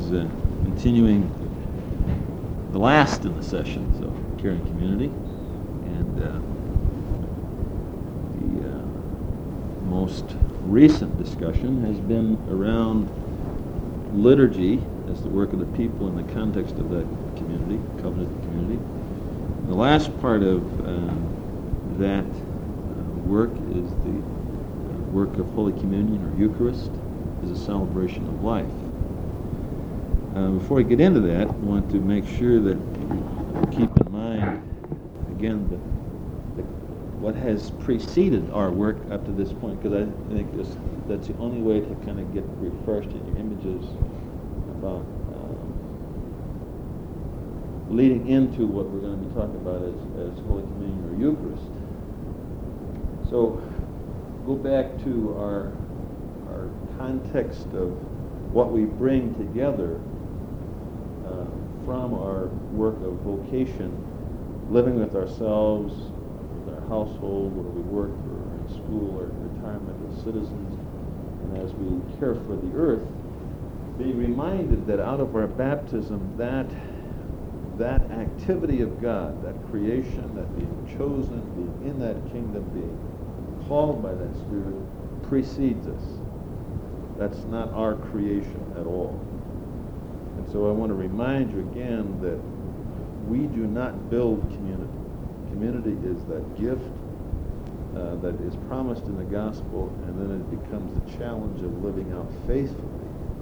continuing the last in the sessions of Caring Community, and the most recent discussion has been around liturgy as the work of the people in the context of that community, covenant community. The last part of that work is the work of Holy Communion or Eucharist as a celebration of life. Before I get into that, I want to make sure that we keep in mind, again, what has preceded our work up to this point, because I think that's the only way to kind of get refreshed in your images about leading into what we're going to be talking about as Holy Communion or Eucharist. So go back to our context of what we bring together from our work of vocation, living with ourselves, with our household, whether we work or in school or in retirement as citizens, and as we care for the earth, being reminded that out of our baptism, that activity of God, that creation, that being chosen, being in that kingdom, being called by that Spirit, precedes us. That's not our creation at all. And so I want to remind you again that we do not build community. Community is that gift that is promised in the gospel, and then it becomes the challenge of living out faithfully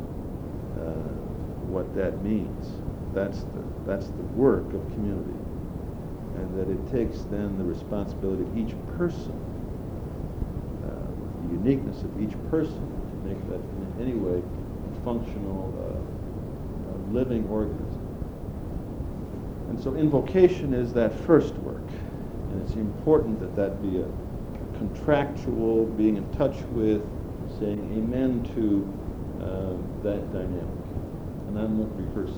what that means. That's the work of community, and that it takes then the responsibility of each person, the uniqueness of each person, to make that in any way a functional, living organism. And so invocation is that first work, and it's important that be a contractual, being in touch with, saying amen to that dynamic. And I won't rehearse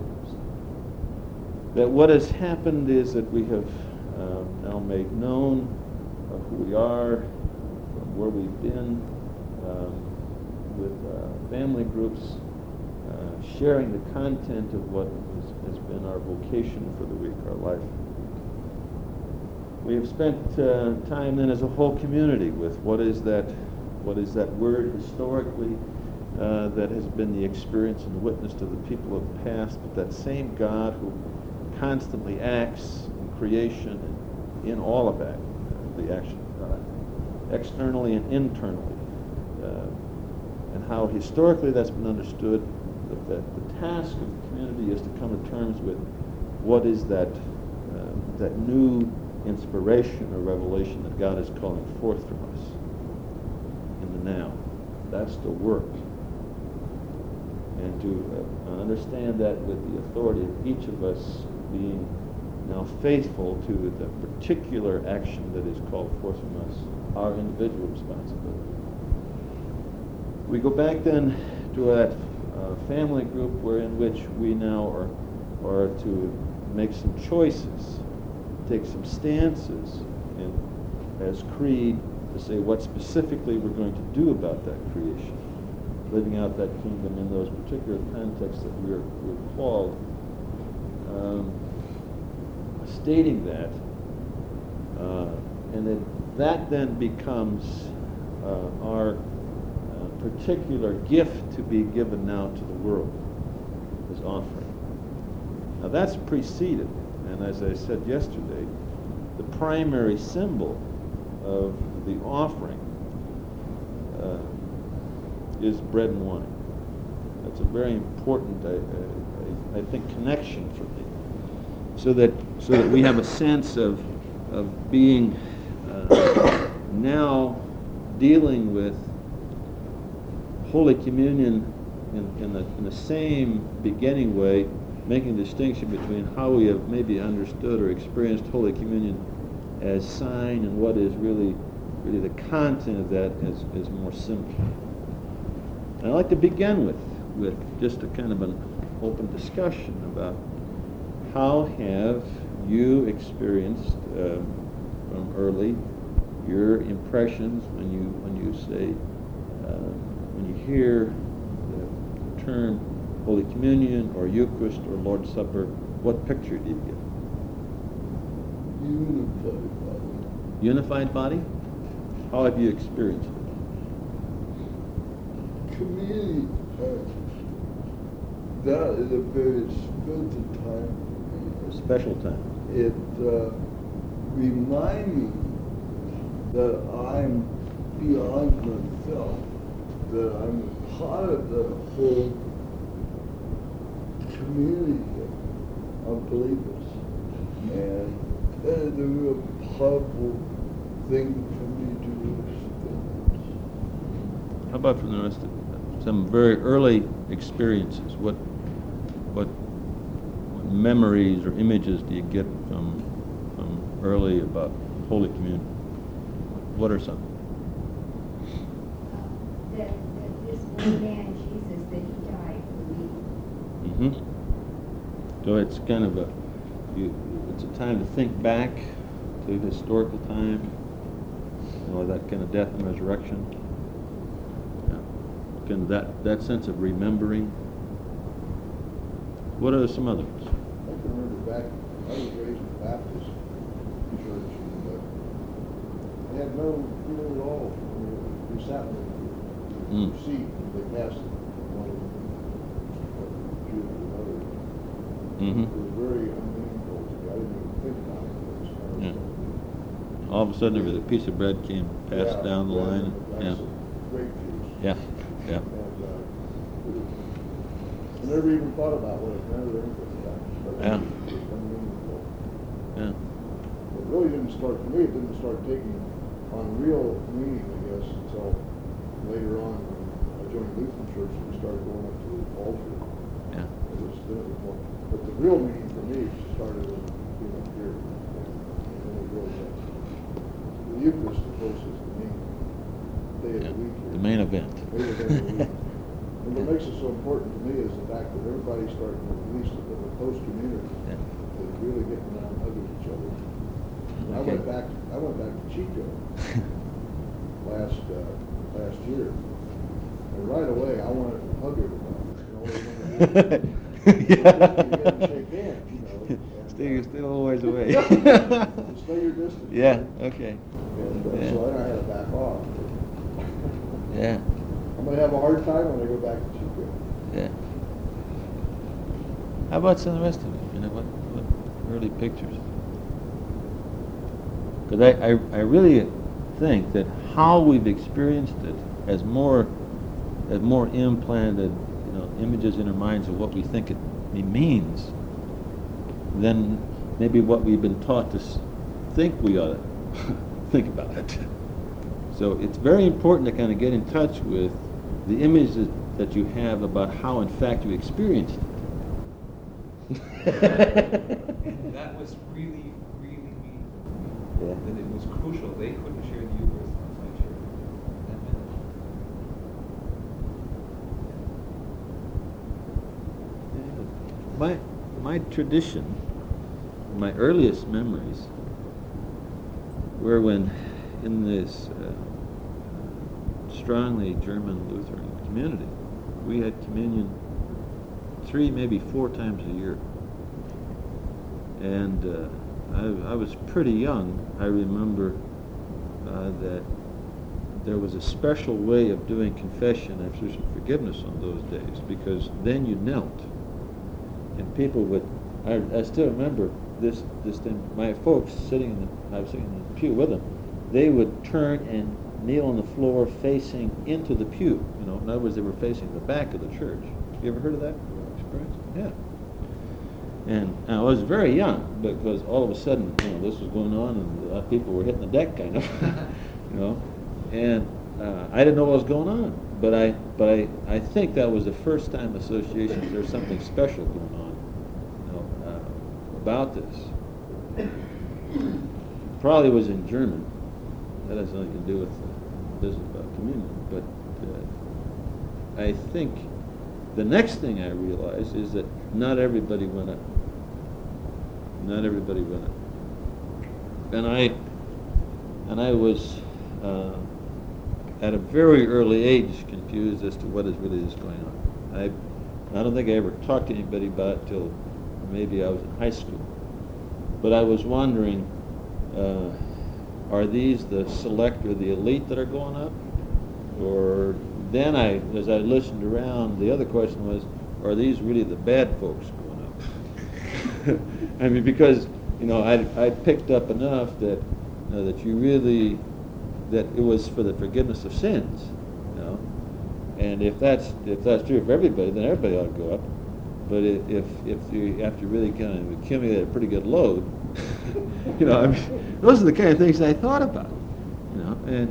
that what has happened is that we have now made known who we are, from where we've been, with family groups, sharing the content of what has been our vocation for the week, our life. We have spent time then as a whole community with what is that word historically that has been the experience and the witness to the people of the past, but that same God who constantly acts in creation and in all of that, the action of God, externally and internally, and how historically that's been understood, that the task of the community is to come to terms with what is that new inspiration or revelation that God is calling forth from us in the now. That's the work. And to understand that with the authority of each of us being now faithful to the particular action that is called forth from us, our individual responsibility. We go back then to that family group in which we now are to make some choices, take some stances as creed to say what specifically we're going to do about that creation, living out that kingdom in those particular contexts that we're called, stating that, and that then becomes our particular gift to be given now to the world as offering. Now that's preceded, and as I said yesterday, the primary symbol of the offering is bread and wine. That's a very important, I think, connection for me, so that we have a sense of being now dealing with Holy Communion in the same beginning way, making a distinction between how we have maybe understood or experienced Holy Communion as sign and what is really the content of that is more simple. And I'd like to begin with just a kind of an open discussion about how have you experienced from early your impressions when you say when you hear the term Holy Communion or Eucharist or Lord's Supper, what picture do you get? Unified body. Unified body? How have you experienced it? Community time. That is a very special time for me. A special time. It reminds me that I'm beyond myself, that I'm part of the whole community of believers. And that is a real powerful thing for me to experience. How about from the rest of you? Some very early experiences. What memories or images do you get from early about Holy Communion? What are some? That this one man, Jesus, that he died for me. So it's kind of it's a time to think back to historical time, that kind of death and resurrection. Kind of that sense of remembering. What are some others? I can remember back, I was raised in a Baptist church, and I had no feeling at all. We sat in the seat, and they passed it from one Jew to another. It was very unmeaningful to me. I didn't even think about it. All of a sudden, there was a piece of bread came passed down the line. That's a great piece. Yeah. And I never even thought about what it meant or anything like that. But Yeah. it was unmeaningful. Yeah. It really didn't start, for me, it didn't start taking on real meaning, I guess, until later on when I joined Lutheran Church and we started going up to the altar. Yeah. It was more, but the real meaning for me started when being up here. And it really was. The Eucharist, of course, is the main day of the week here. The main event. Main event of the week. And what makes it so important to me is the fact that everybody's starting, at least in the close community, is really getting around and hugging each other. And I went back to Chico last year, and right away I wanted to hug everybody. You shake hands, Stay a little ways away. Stay your distance. Yeah. Okay. And so then I had to back off. Yeah. I'm going to have a hard time when I go back to Chico. Yeah. How about some of the rest of it? What early pictures? Because I really think that how we've experienced it as more implanted, images in our minds of what we think it means, than maybe what we've been taught to think we ought to think about it. So it's very important to kind of get in touch with the images that you have about how, in fact, you experienced it. And that was really, really meaningful. Yeah. That it was crucial. They couldn't share the Eucharist unless I shared that minute. My tradition, my earliest memories, were when in this strongly German Lutheran community, we had communion 3, maybe 4 times a year. And I was pretty young. I remember that there was a special way of doing confession and absolution forgiveness on those days, because then you knelt. And people would, I still remember this thing, my folks I was sitting in the pew with them, they would turn and kneel on the floor facing into the pew. In other words, they were facing the back of the church. You ever heard of that experience? Yeah. And I was very young, because all of a sudden, this was going on, and people were hitting the deck, kind of, and I didn't know what was going on. But I think that was the first time association there's something special going on, about this. Probably was in German. That has nothing to do with the business about communion. But I think the next thing I realized is that not everybody went up. Not everybody went up. And I was at a very early age confused as to what is really going on. I don't think I ever talked to anybody about it till maybe I was in high school. But I was wondering, are these the select or the elite that are going up? Or then as I listened around, the other question was, are these really the bad folks going up? I mean, because, I picked up enough that, that you really, that it was for the forgiveness of sins, and if that's true for everybody, then everybody ought to go up. But if you have to really kind of accumulate a pretty good load, I mean, those are the kind of things I thought about, and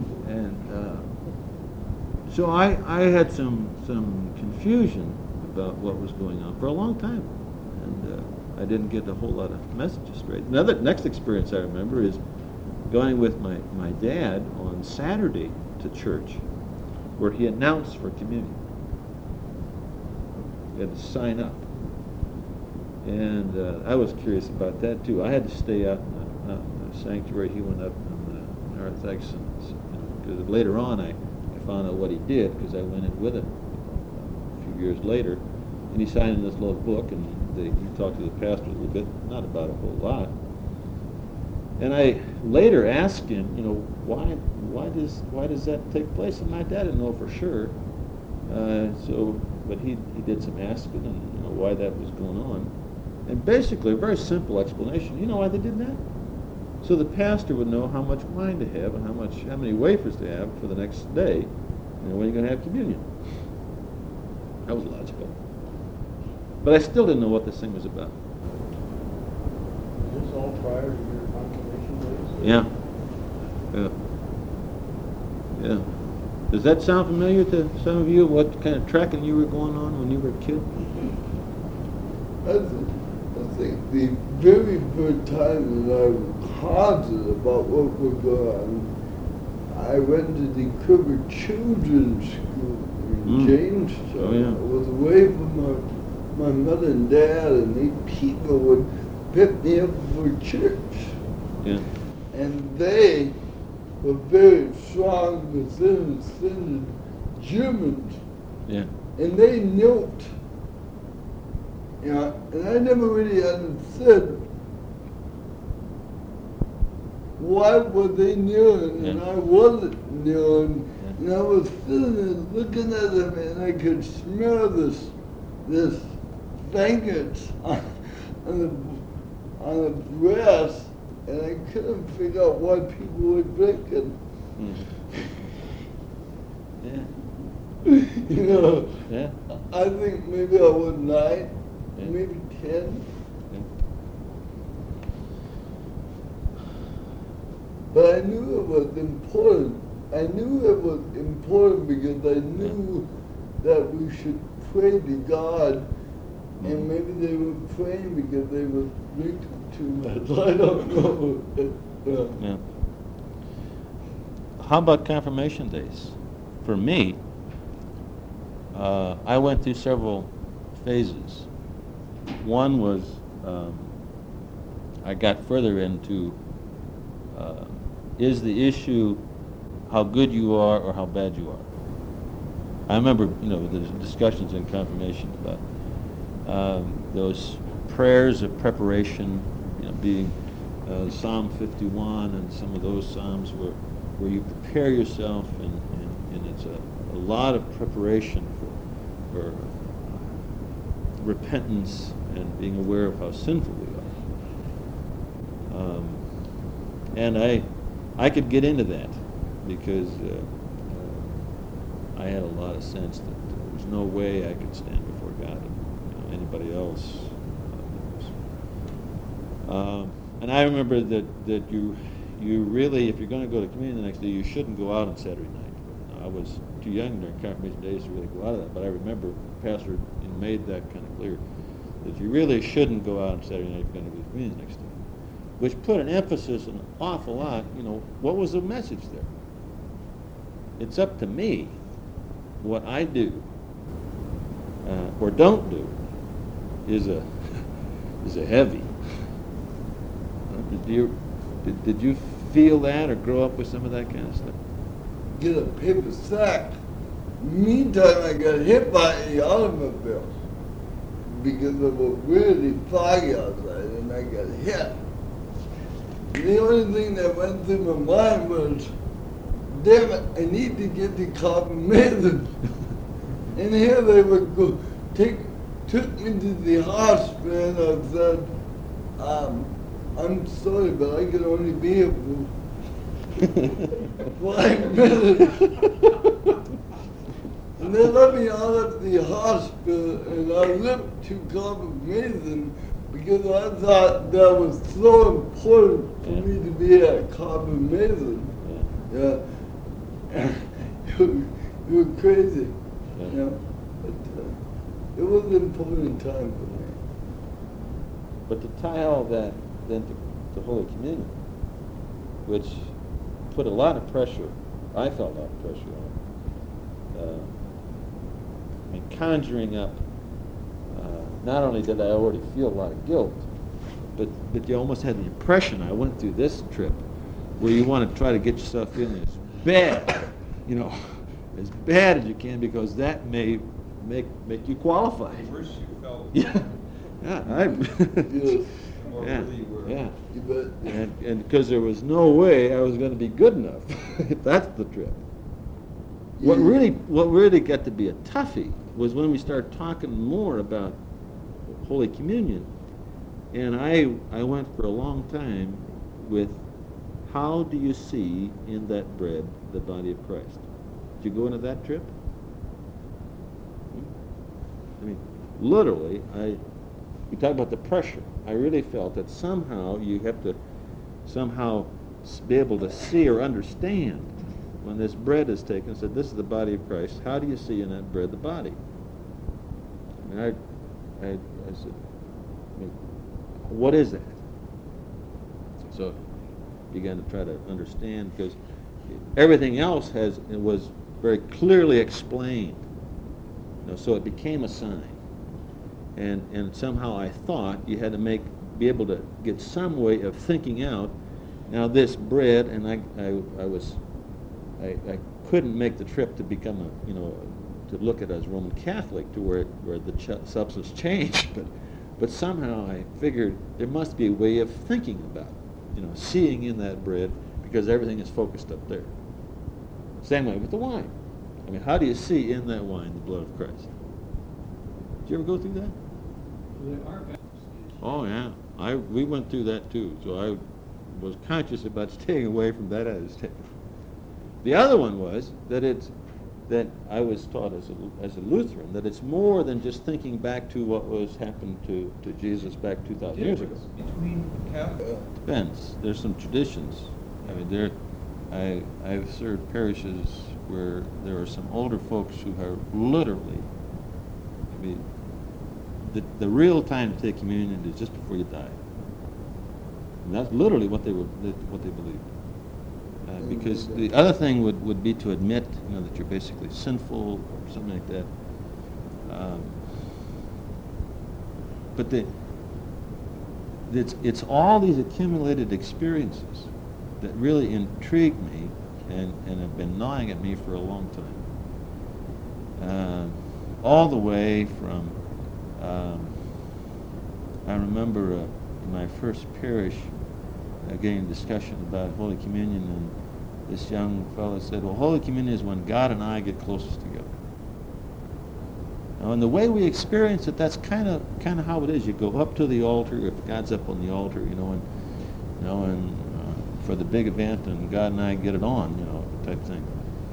so I had some confusion about what was going on for a long time, and I didn't get a whole lot of messages straight. Next experience I remember is going with my dad on Saturday to church, where he announced for communion. You had to sign up. And I was curious about that too. I had to stay out in the sanctuary. He went up in the narthex, because later on I found out what he did, because I went in with him a few years later, and he signed in this little book, and he talked to the pastor a little bit, not about a whole lot. And I later asked him, why does that take place? And my dad didn't know for sure. But he did some asking, and why that was going on. And basically, a very simple explanation. You know why they did that? So the pastor would know how much wine to have and how many wafers to have for the next day, when you're going to have communion. That was logical. But I still didn't know what this thing was about. Is this all prior to your confirmation days? Yeah. Does that sound familiar to some of you? What kind of tracking you were going on when you were a kid? I think the very first time that I was conscious about what was going on, I went to the Criver Children's School in Jamestown. Oh, yeah. I was away from my mother and dad, and these people would pick me up for church. Yeah. And they were very strong, descended Germans. Yeah. And they knelt. And I never really understood why were they kneeling and I wasn't kneeling. Yeah. And I was sitting there looking at them, and I could smell this vengeance on the breast, and I couldn't figure out why people were drinking. Yeah. Yeah. I think maybe I was 9, maybe 10. Yeah. But I knew it was important. I knew it was important because I knew that we should pray to God, and maybe they were praying because they were drinking too much. I don't know. Yeah. How about confirmation days? For me, I went through several phases. One was I got further into is the issue how good you are or how bad you are. I remember, the discussions in confirmation about those prayers of preparation, being Psalm 51 and some of those psalms where you prepare yourself, and it's a lot of preparation for repentance and being aware of how sinful we are. And I could get into that because I had a lot of sense that there was no way I could stand before God and anybody else. And I remember that you really, if you're going to go to communion the next day, you shouldn't go out on Saturday night. I was too young during confirmation days to really go out of that, but I remember the pastor made that kind of clear, that you really shouldn't go out on Saturday night if you're going to go to communion the next day, which put an emphasis an awful lot, what was the message there? It's up to me what I do or don't do is a heavy. Did you feel that or grow up with some of that kind of stuff? Get a paper sack Meantime, I got hit by an automobile because it was really foggy outside, and I got hit. The only thing that went through my mind was, damn it, I need to get to Copenhagen. And here they would go, took me to the hospital, and I said, I'm sorry, but I can only be here for 5 minutes. And they let me out of the hospital, and I limped to Copenhagen because I thought that was so important for me to be at Copenhagen. Yeah. It was crazy. Yeah. You know? But it was an important time for me. But to tie all that then to Holy Communion, which put a lot of pressure, I felt a lot of pressure on. I mean, conjuring up, not only did I already feel a lot of guilt, but you almost had the impression I went through this trip where you want to try to get yourself in as bad, as bad as you can, because that may make you qualify. The worse you felt, Yeah, yeah, the more worthy you were. yeah. You bet. And because there was no way I was going to be good enough. That's the trip. What really got to be a toughie was when we started talking more about Holy Communion, and I went for a long time with, how do you see in that bread the body of Christ? Did you go into that trip? I mean, literally, you talk about the pressure. I really felt that somehow you have to be able to see or understand when this bread is taken. Said, this is the body of Christ. How do you see in that bread the body? I mean, I said, what is that? So began to try to understand, because everything else was very clearly explained. So it became a sign. And somehow I thought you had to be able to get some way of thinking out, now this bread, and I couldn't make the trip to become to look at it as Roman Catholic, to where the substance changed, but somehow I figured there must be a way of thinking about it, seeing in that bread, because everything is focused up there. Same way with the wine. I mean, how do you see in that wine the blood of Christ? Did you ever go through that? There are baptisms. Oh yeah, we went through that too. So I was conscious about staying away from that as the other one was that I was taught as a Lutheran that it's more than just thinking back to what was happened to Jesus back 2,000 years ago. Between Catholic. Depends. There's some traditions. I mean, I've served parishes where there are some older folks who are literally, I mean, the real time to take communion is just before you die. And that's literally what they believe. Because the other thing would be to admit, that you're basically sinful or something like that. But it's all these accumulated experiences that really intrigue me and have been gnawing at me for a long time. All the way from, I remember in my first parish getting a discussion about Holy Communion, and this young fellow said, well, Holy Communion is when God and I get closest together. Now, and the way we experience it, that's kind of how it is. You go up to the altar, if God's up on the altar, and for the big event, and God and I get it on, type thing.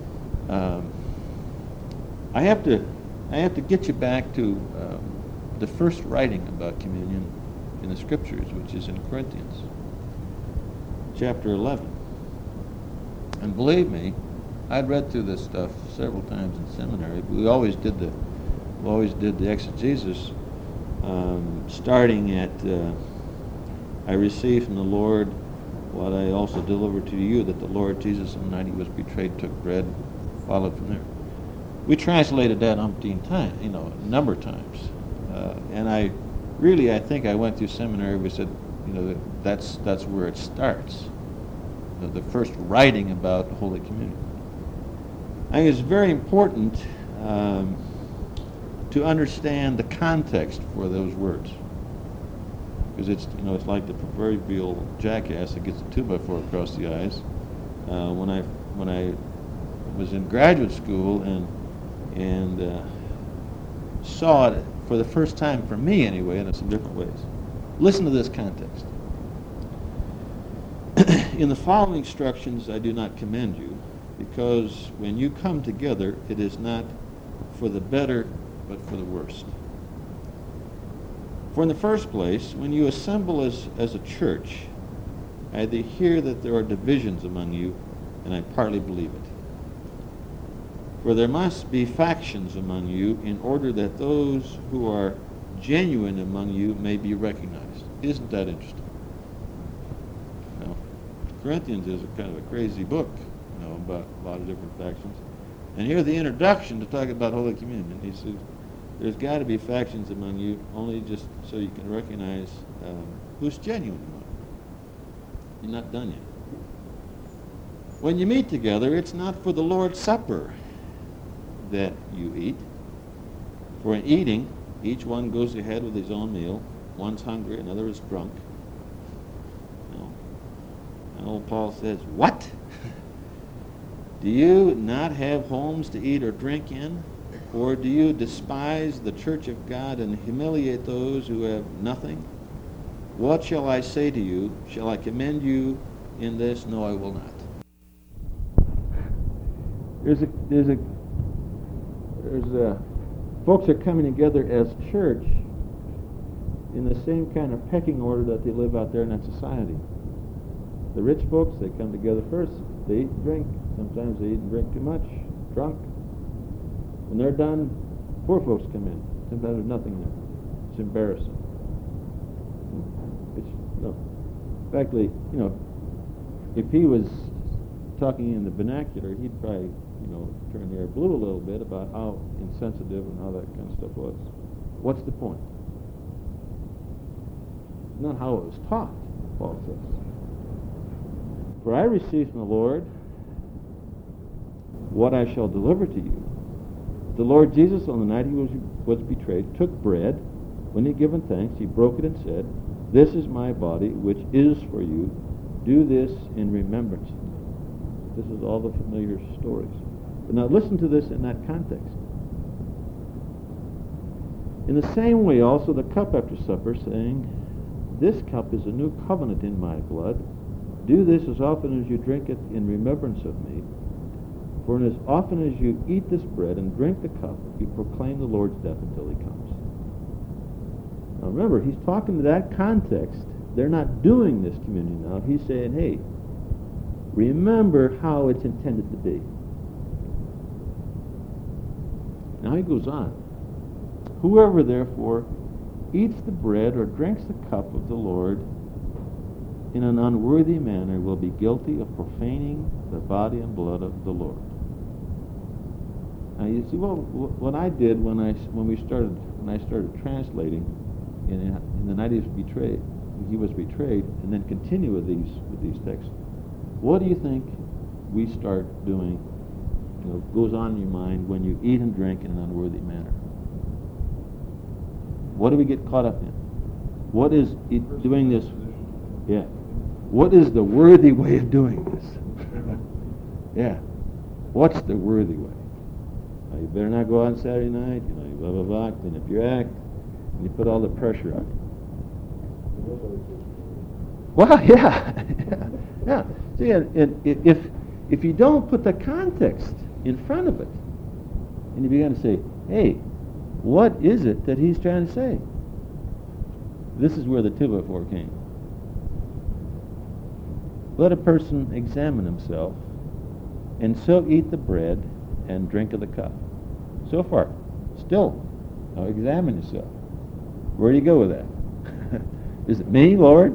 I have to get you back to the first writing about communion in the Scriptures, which is in Corinthians, chapter 11. And believe me, I'd read through this stuff several times in seminary. We always did the exegesis, starting at, I received from the Lord what I also delivered to you, that the Lord Jesus, on the night he was betrayed, took bread, followed from there. We translated that umpteen times, a number of times. And I think I went through seminary, we said, that's where it starts. The first writing about Holy Communion. I think it's very important to understand the context for those words. Because it's like the proverbial jackass that gets a 2x4 across the eyes. When I was in graduate school and saw it for the first time, for me anyway, in some different ways. Listen to this context. In the following instructions I do not commend you, because when you come together, it is not for the better, but for the worst. For in the first place, when you assemble as a church, I hear that there are divisions among you, and I partly believe it. For there must be factions among you in order that those who are genuine among you may be recognized. Isn't that interesting? Now, Corinthians is a kind of a crazy book, about a lot of different factions. And here's the introduction to talk about Holy Communion. He says, there's got to be factions among you, only just so you can recognize who's genuine among you. You're not done yet. When you meet together, it's not for the Lord's Supper that you eat. For in eating, each one goes ahead with his own meal. One's hungry, another is drunk. And old Paul says, what? Do you not have homes to eat or drink in? Or do you despise the church of God and humiliate those who have nothing? What shall I say to you? Shall I commend you in this? No, I will not. Folks are coming together as church in the same kind of pecking order that they live out there in that society. The rich folks, they come together first. They eat and drink. Sometimes they eat and drink too much, drunk. When they're done, poor folks come in. Sometimes there's nothing there. It's embarrassing. In fact, if he was talking in the vernacular, he'd probably, turn the air blue a little bit about how insensitive and how that kind of stuff was. What's the point? Not how it was taught, Paul says. For I received from the Lord what I shall deliver to you. The Lord Jesus, on the night he was betrayed, took bread. When he had given thanks, he broke it and said, this is my body, which is for you. Do this in remembrance of me. This is all the familiar stories. But now listen to this in that context. In the same way also the cup after supper, saying, this cup is a new covenant in my blood. Do this as often as you drink it in remembrance of me. For as often as you eat this bread and drink the cup, you proclaim the Lord's death until he comes. Now remember, he's talking to that context. They're not doing this communion now. He's saying, hey, remember how it's intended to be. Now he goes on. Whoever therefore eats the bread or drinks the cup of the Lord in an unworthy manner will be guilty of profaning the body and blood of the Lord. Now you see, what I did when I started translating in the night he was betrayed, and then continue with these texts. What do you think we start doing? Goes on in your mind when you eat and drink in an unworthy manner. What do we get caught up in? What is doing this? Yeah. What is the worthy way of doing this? Yeah. What's the worthy way? You better not go out on Saturday night. You blah blah blah. Clean up your act, and you put all the pressure on you. Well, yeah, yeah. See, and if you don't put the context in front of it, and you begin to say, hey, what is it that he's trying to say? This is where the 2x4 came. Let a person examine himself, and so eat the bread and drink of the cup. So far, still, now examine yourself. Where do you go with that? Is it me, Lord?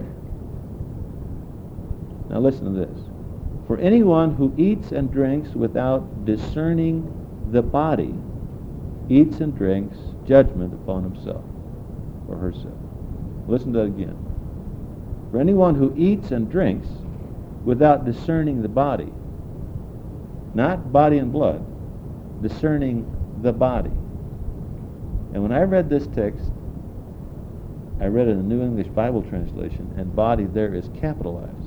Now listen to this. For anyone who eats and drinks without discerning the body eats and drinks judgment upon himself or herself. Listen to that again. For anyone who eats and drinks without discerning the body, not body and blood, discerning the body. And when I read this text, I read it in the New English Bible translation, and body there is capitalized.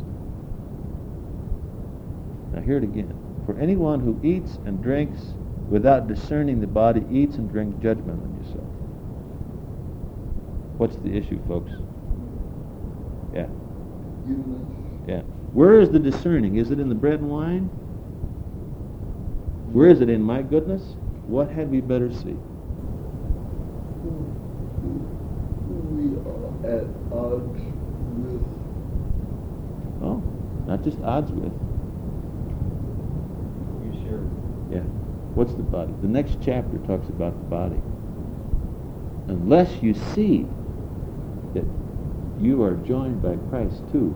Now hear it again. For anyone who eats and drinks without discerning the body eats and drinks judgment on yourself. What's the issue, folks? Yeah. Yeah. Where is the discerning? Is it in the bread and wine? Where is it in my goodness? What had we better see? We are at odds with. Oh, not just odds with. You share. Yeah. What's the body? The next chapter talks about the body. Unless you see that you are joined by Christ too,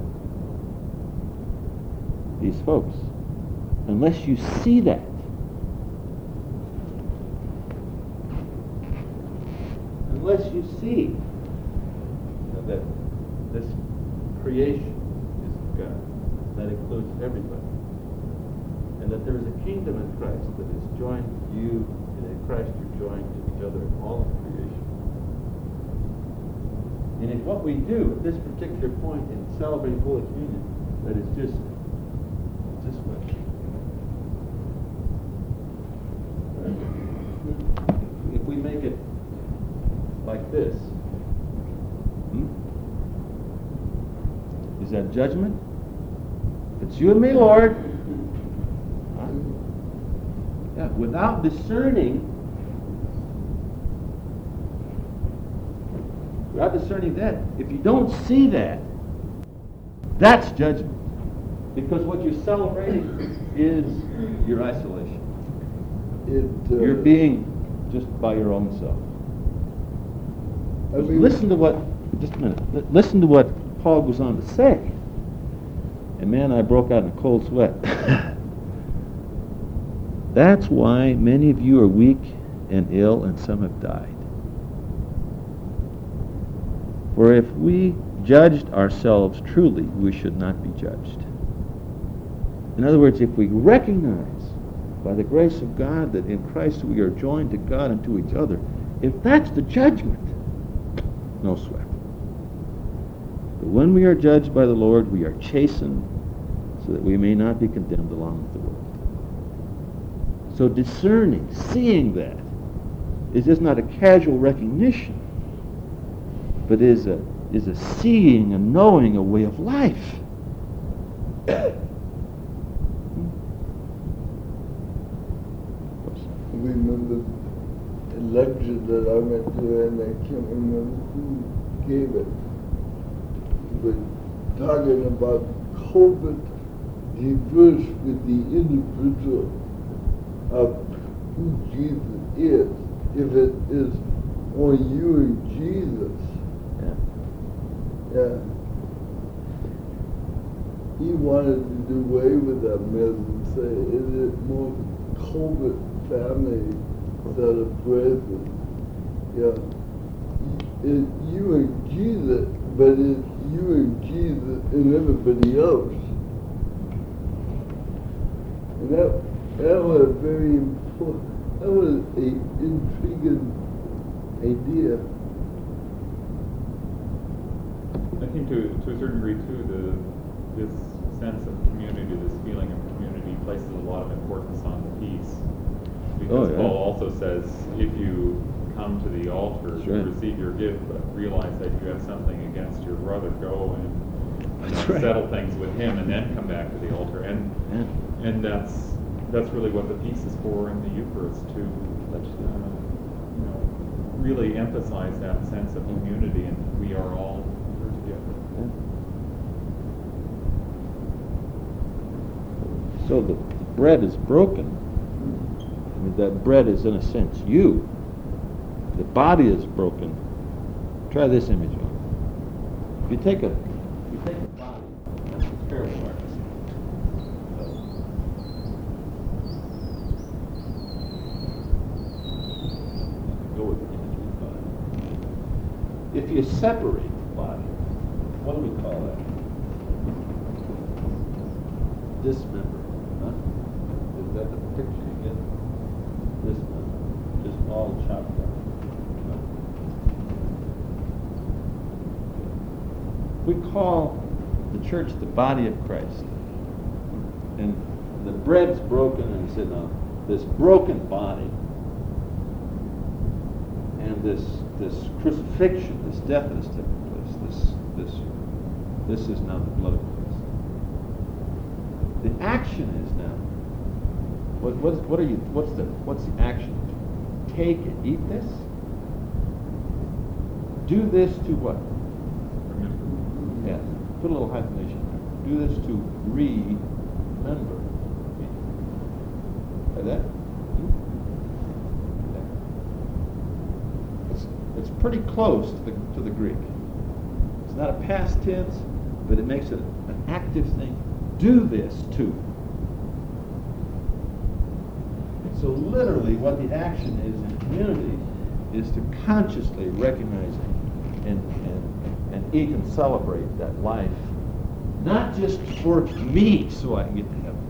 these folks, unless you see that, unless you see that this creation is of God, that includes everybody, and that there is a kingdom in Christ that is joined to you, and in Christ you're joined to each other in all of creation. And if what we do at this particular point in celebrating Holy Communion, that is just this way. If we make it like this, is that judgment? It's you and me, Lord. Huh? Yeah, without discerning that, if you don't see that, that's judgment. Because what you're celebrating is your isolation. You're being just by your own self. Listen to what, just a minute, listen to what Paul goes on to say. And man, I broke out in a cold sweat. That's why many of you are weak and ill, and some have died. For if we judged ourselves truly, we should not be judged. In other words, if we recognize by the grace of God that in Christ we are joined to God and to each other, if that's the judgment, no sweat. But when we are judged by the Lord, we are chastened so that we may not be condemned along with the world. So discerning, seeing that, is just not a casual recognition, but is a seeing, a knowing, a way of life. Remember a lecture that I went to, and I can't remember who gave it, but talking about COVID diverse with the individual of who Jesus is. If it is on you and Jesus, yeah. He wanted to do away with that mess and say, is it more COVID family celebration? Yeah. It's you and Jesus, but it's you and Jesus and everybody else. And that was very important. That was an intriguing idea. I think to a certain degree too, this sense of community, this feeling of community, places a lot of importance on the peace. Because Paul also says, if you come to the altar to receive your gift, but realize that you have something against your brother, go and settle things with him, and then come back to the altar. And that's really what the peace is for in the Eucharist, to really emphasize that sense of community, and we are all here together. So the bread is broken. I mean, that bread is, in a sense, you. The body is broken. Try this image on. If you take a body, that's the spiritual part. Go with the image of the body. If you separate the body, what do we call that? Dismember. Huh? Is that the picture you get? Dismember. Just all chopped up. We call the church the body of Christ. And the bread's broken, and he said, now, this broken body and this crucifixion, this death that has taken place, this is now the blood of Christ. The action is now. What's the action? Take and eat this. Do this to what? Yes. Put a little hyphenation there. Do this to remember me. Like that? It's pretty close to the Greek. It's not a past tense, but it makes it an active thing. Do this to. So literally what the action is in community is to consciously recognize and eat and celebrate that life. Not just for me so I can get to heaven.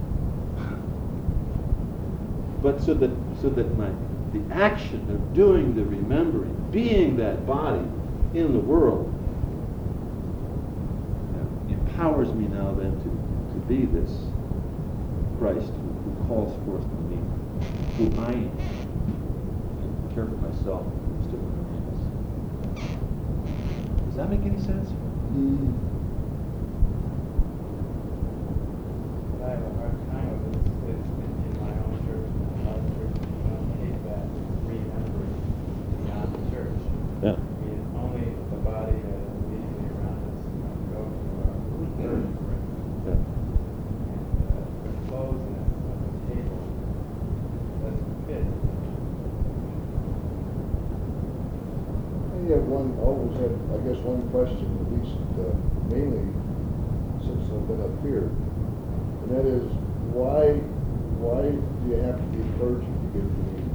But so that the action of doing the remembering, being that body in the world, empowers me now then to be this Christ who calls forth to me who I am, and care for myself and still remains. Does that make any sense? I have a hard time with this in my own church, and a lot of churches don't hate that remembering beyond the church. Yeah. I mean, only the body immediately around us go to church, Yeah. and the closeness of the table doesn't fit. I have always had, I guess, one question, at least mainly since I've been up here, and that is, why do you have to be clergy to give communion?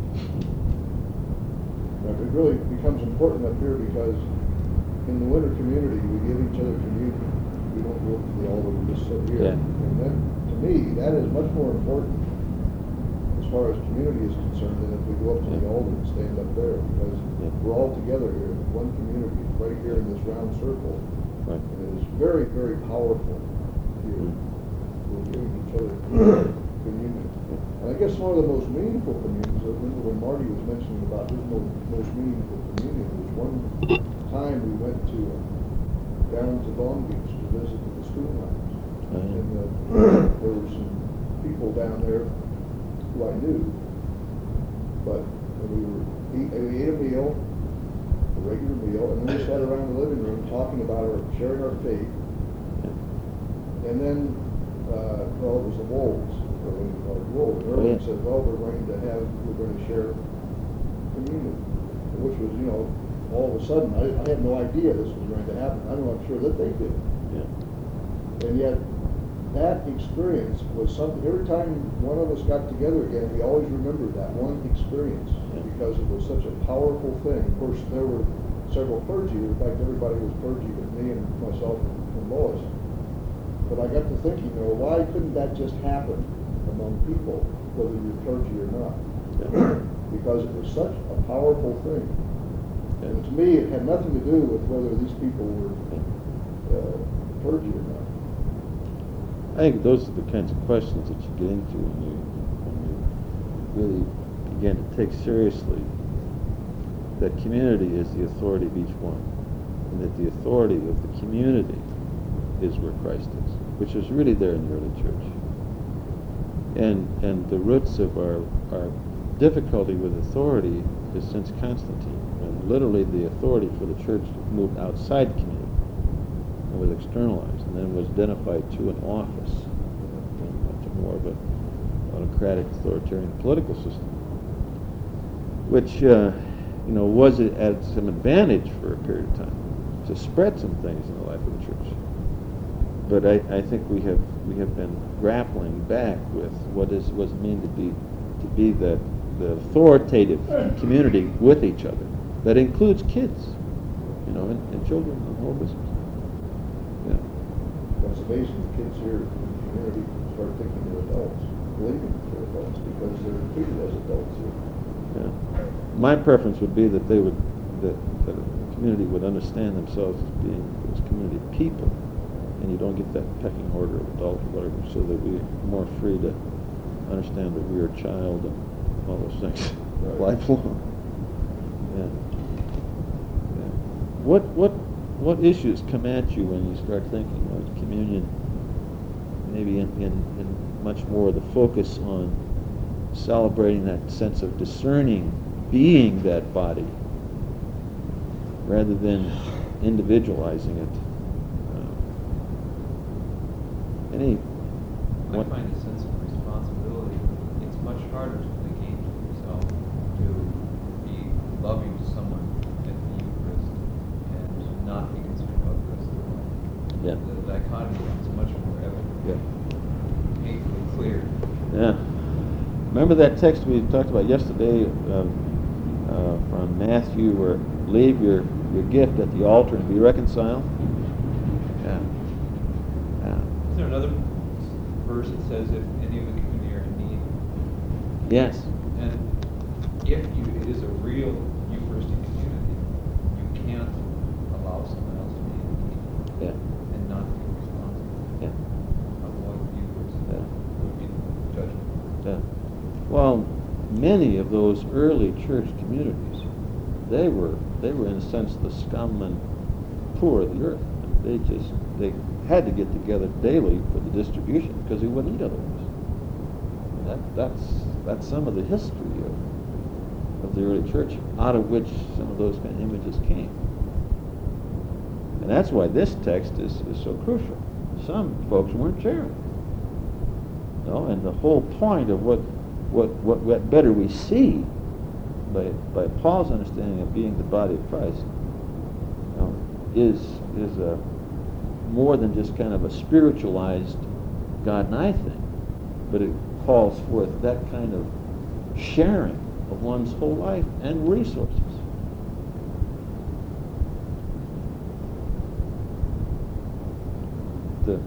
Now, it really becomes important up here because in the winter community, we give each other communion. We don't go up to the altar, we just sit here. Yeah. And then, to me, that is much more important as far as community is concerned than if we go up to the altar and stand up there, because Yeah. we're all together here, one community, right here in this round circle. Right. And it is very, very powerful here. Mm. We're giving each other communion. And I guess one of the most meaningful communions, I remember when Marty was mentioning about his most meaningful communion, was one time we went to down to Long Beach to visit the schoolhouse. And there were some people down there who I knew, but we ate a meal, a regular meal, and then we sat around the living room talking about sharing our faith. And then, well, it was the Wolves, Wolves. And everyone said, well, we're going to share communion, which was, all of a sudden, I had no idea this was going to happen. I'm not sure that they did. Yeah. And yet, that experience was something, every time one of us got together again, we always remembered that one experience because it was such a powerful thing. Of course, there were several clergy. In fact, everybody was clergy but me and myself and Lois. But I got to thinking, why couldn't that just happen among people, whether you're clergy or not? Yeah. Because it was such a powerful thing. And to me, it had nothing to do with whether these people were clergy or not. I think those are the kinds of questions that you get into when you really begin to take seriously that community is the authority of each one, and that the authority of the community is where Christ is, which was really there in the early church. And the roots of our difficulty with authority is since Constantine, when literally the authority for the church moved outside the community and was externalized, and then was identified to an office, much more of an autocratic, authoritarian political system, which was at some advantage for a period of time to spread some things in the life of the church. But I think we have been grappling back with what it means to be the authoritative community with each other. That includes kids, and children and whole business. Yeah. It's amazing the kids here in the community start thinking they're adults, believing they're adults because they're treated as adults here. Yeah. My preference would be that that a community would understand themselves as being this community of people, and you don't get that pecking order of adult or whatever, so that we're more free to understand that we're a child and all those things lifelong. Yeah. Yeah. What issues come at you when you start thinking of communion? Maybe in much more the focus on celebrating that sense of discerning, being that body, rather than individualizing it. I find a sense of responsibility. It's much harder to play games with yourself, to be loving to someone at the Eucharist and not be concerned about the rest of their life. Yeah. The dichotomy is much more evident, painfully clear. Yeah. Remember that text we talked about yesterday from Matthew, where leave your gift at the altar and be reconciled? Yeah. Yeah. Is there another verse that says if any of the community are in need? Yes. And if it is a real Eucharistic community, you can't allow someone else to be in need Yeah. and not be responsible. Yeah. Avoid the Eucharist. Yeah. Would be judgment. Yeah. Well, many of those early church communities, they were in a sense the scum and poor of the earth. They had to get together daily for the distribution because they wouldn't eat otherwise. That's some of the history of the early church, out of which some of those kind of images came. And that's why this text is so crucial. Some folks weren't sharing. No, and the whole point of what better we see by Paul's understanding of being the body of Christ, is a more than just kind of a spiritualized God and I thing, but it calls forth that kind of sharing of one's whole life and resources. The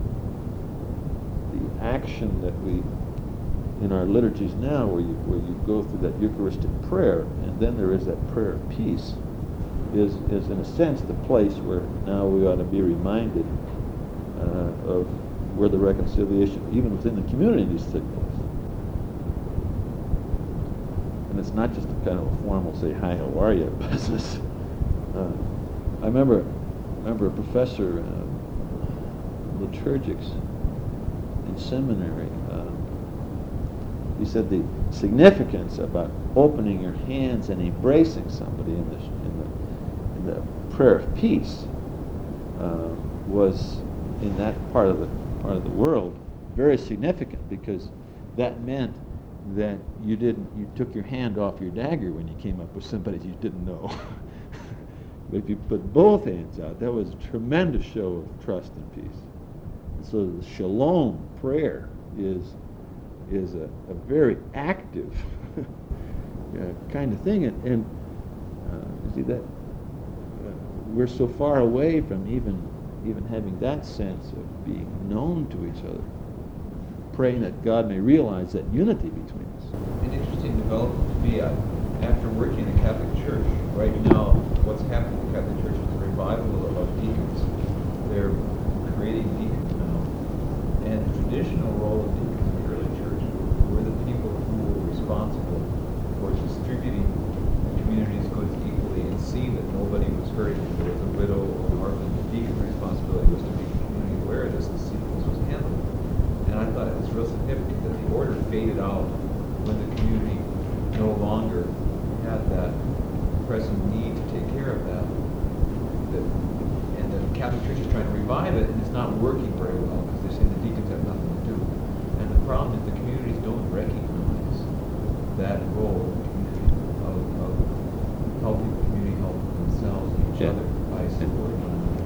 action that we in our liturgies now, where you go through that Eucharistic prayer, and then there is that prayer of peace, is in a sense the place where now we ought to be reminded of where the reconciliation, even within the community, needs to take place. And it's not just a kind of a formal say, "Hi, how are you?" business. I remember a professor, liturgics in seminary. He said the significance about opening your hands and embracing somebody in the prayer of peace was in that part of the world very significant, because that meant that you took your hand off your dagger when you came up with somebody you didn't know. But if you put both hands out, that was a tremendous show of trust and peace. And so the shalom prayer is a very active kind of thing, and you see that we're so far away from even having that sense of being known to each other, praying that God may realize that unity between us. An interesting development to me, after working in the Catholic Church, right now what's happening in the Catholic Church is a revival of deacons. They're creating deacons now. And the traditional role of deacons in the early church were the people who were responsible for distributing the community's goods equally and seeing that nobody was hurting. If there was a widow or an orphan, the deacon's responsibility was to make the community aware of this and see how this was handled. And I thought it was real significant that the order faded out when the community no longer had that pressing need to take care of that. And the Catholic Church is trying to revive it, and it's not working very well because they're saying the deacons have nothing to do. And the problem is the communities don't recognize that role in the community of helping the community help themselves and each other by supporting one another.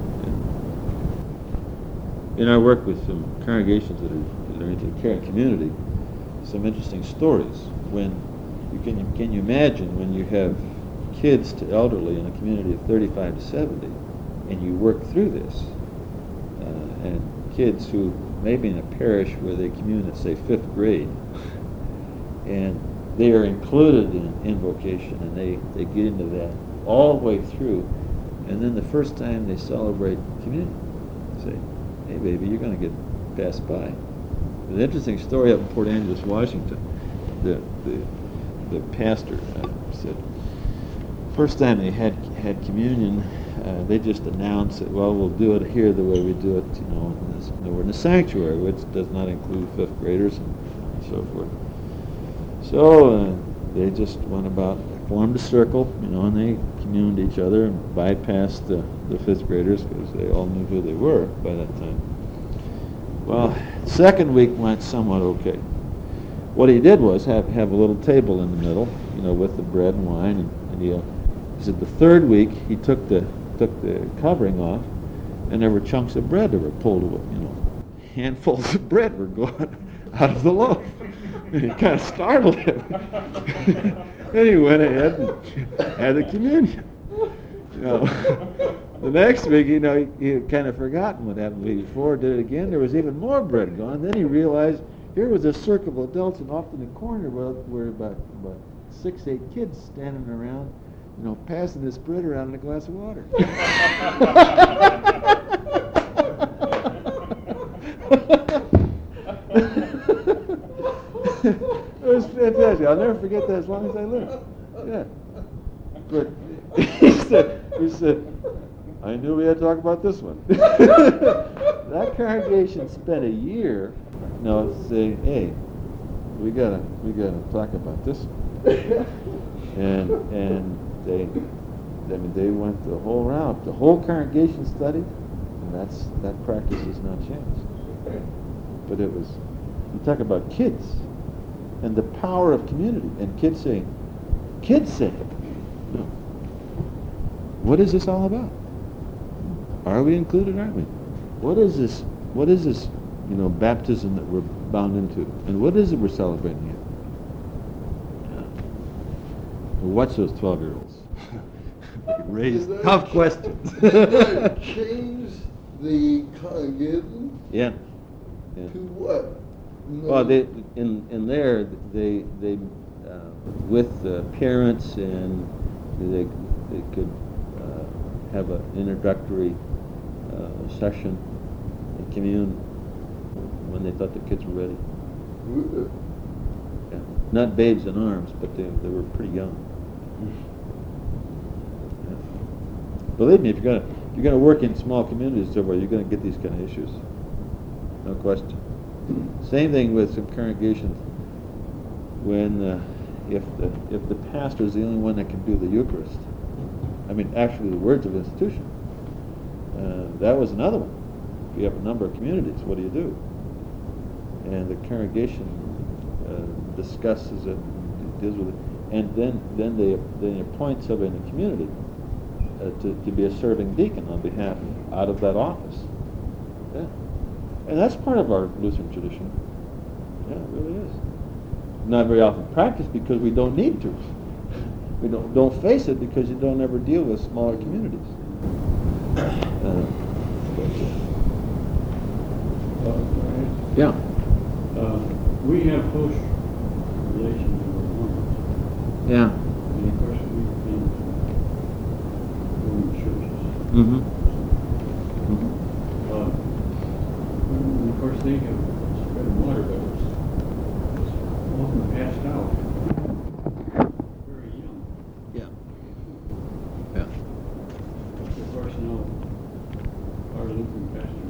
In our work with some congregations that are into the caring community, some interesting stories. When can you imagine when you have kids to elderly in a community of 35 to 70, and you work through this, and kids who maybe in a parish where they commune at say 5th grade, and they are included in vocation, and they get into that all the way through. And then the first time they celebrate communion, say, hey baby, you're going to get passed by. An interesting story up in Port Angeles, Washington. The pastor said, first time they had communion, they just announced that, well, we'll do it here the way we do it, we're in the sanctuary, which does not include fifth graders and so forth. So they just went about, formed a circle, and they communed each other and bypassed the fifth graders because they all knew who they were by that time. Well, second week went somewhat okay. What he did was have a little table in the middle, with the bread and wine, and he said the third week he took the covering off, and there were chunks of bread that were pulled away, handfuls of bread were going out of the loaf. And he kind of startled him. And he went ahead and had the communion. The next week, he had kind of forgotten what happened the week before, did it again. There was even more bread gone. Then he realized here was a circle of adults, and off in the corner were about 6, 8 kids standing around, passing this bread around in a glass of water. It was fantastic. I'll never forget that as long as I live. Yeah. But he said, I knew we had to talk about this one. That congregation spent a year, saying, hey, we gotta talk about this one. And they went the whole round. The whole congregation studied, and that practice has not changed. But it was, you talk about kids and the power of community, and kids saying, what is this all about? Are we included, aren't we? What is this, baptism that we're bound into? And what is it we're celebrating here? Watch those 12-year-olds. Raise tough questions. Did that change the congregation? Yeah. To what? Well, they with the parents, and they could have an introductory session and commune when they thought the kids were ready. Yeah. Not babes in arms, but they were pretty young. Yeah. Believe me, if you're gonna work in small communities somewhere, you're gonna get these kind of issues. No question. Same thing with some congregations. When if the pastor is the only one that can do the Eucharist, actually the words of institution, that was another one. If you have a number of communities, what do you do? And the congregation discusses it, deals with it, and then they appoint somebody in the community to be a serving deacon on behalf out of that office. Yeah. And that's part of our Lutheran tradition. Yeah, it really is. Not very often practiced because we don't need to. We don't face it because you don't ever deal with smaller communities. Yeah. We have close relations with Mormons. Yeah. And of course, we've been Mormon churches. Mm-hmm. And of course, they have spread water, but it's often passed out very young. Yeah. Yeah. Of course, now our Lutheran pastor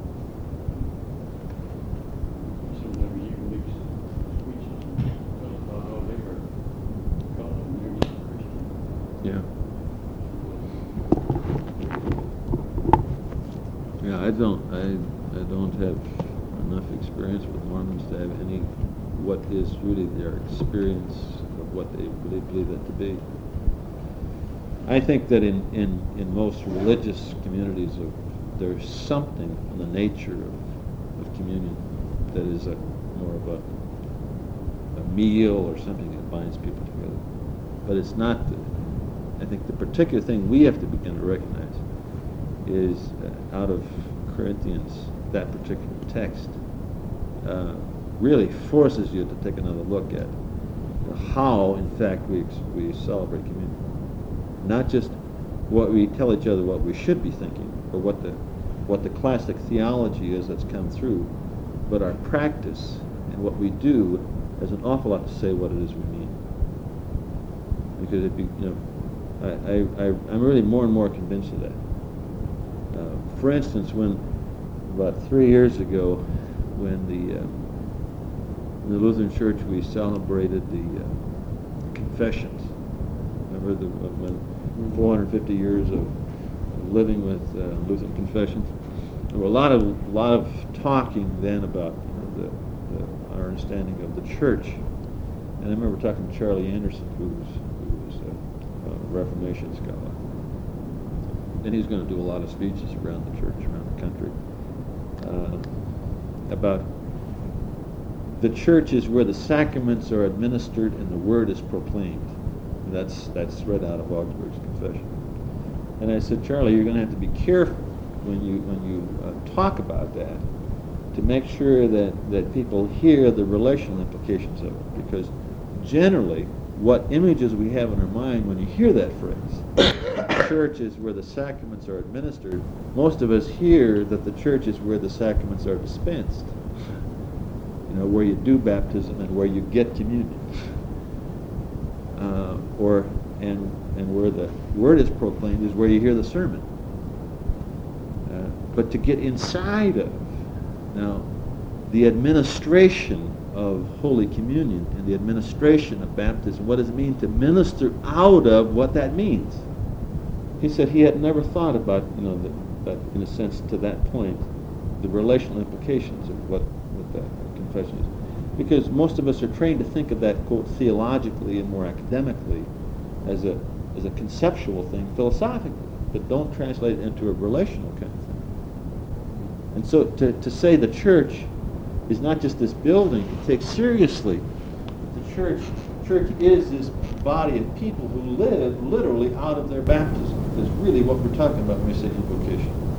sometimes he makes speeches and tells about how they are called and they're not Christian. Yeah. Yeah, I don't have enough experience with Mormons to have any what is really their experience of what they really believe it to be. I think that in most religious communities there's something in the nature of communion that is more of a meal or something that binds people together. But it's not, I think the particular thing we have to begin to recognize is out of Corinthians, that particular text really forces you to take another look at how, in fact, we celebrate communion. Not just what we tell each other what we should be thinking, or what the classic theology is that's come through, but our practice and what we do has an awful lot to say what it is we mean. Because I'm really more and more convinced of that. For instance, when about 3 years ago, when in the Lutheran Church we celebrated the confessions. Remember when 450 years of living with Lutheran confessions. There were a lot of talking then about our understanding of the church. And I remember talking to Charlie Anderson, who was a Reformation scholar. And he's going to do a lot of speeches around the church, around the country, about the church is where the sacraments are administered and the word is proclaimed. And that's read out of Augsburg's Confession. And I said, Charlie, you're going to have to be careful when you talk about that to make sure that people hear the relational implications of it. Because generally, what images we have in our mind when you hear that phrase, the church is where the sacraments are administered, most of us hear that the church is where the sacraments are dispensed. Where you do baptism and where you get communion. And where the word is proclaimed is where you hear the sermon. But to get inside of, now, the administration of Holy Communion and the administration of baptism, what does it mean to minister out of what that means? He said he had never thought about, that in a sense, to that point, the relational implications of what that confession is. Because most of us are trained to think of that, quote, theologically and more academically as a conceptual thing, philosophically, but don't translate it into a relational kind of thing. And so to say the church is not just this building, to take seriously the church is this body of people who live literally out of their baptism, is really what we're talking about when we say invocation.